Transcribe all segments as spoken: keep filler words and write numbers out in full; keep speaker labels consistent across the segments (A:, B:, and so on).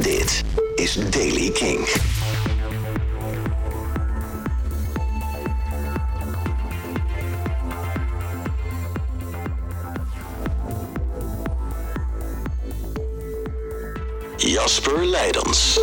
A: Dit is Daily King. Jasper Leidens.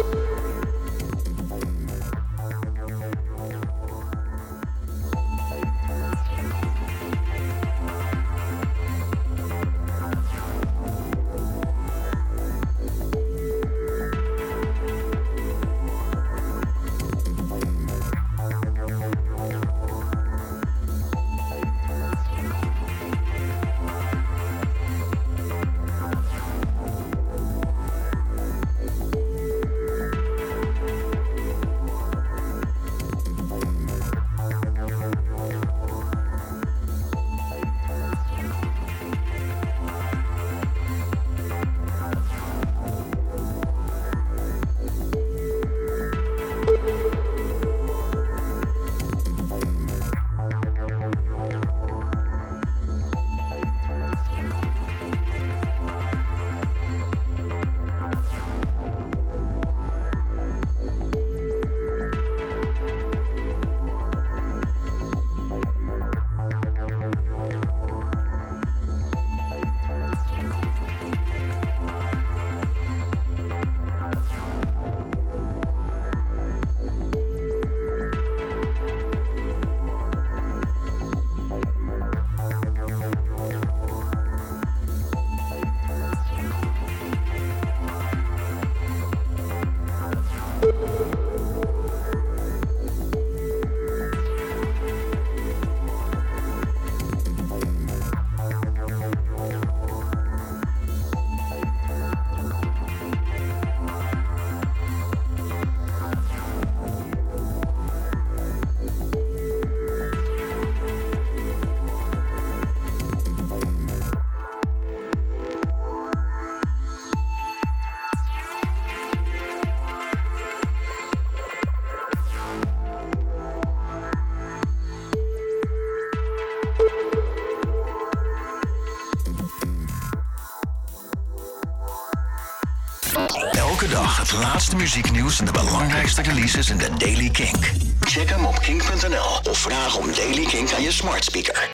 A: Elke dag het laatste muzieknieuws en de belangrijkste releases in de Daily Kink. Check hem op kink punt n l of vraag om Daily Kink aan je smart speaker.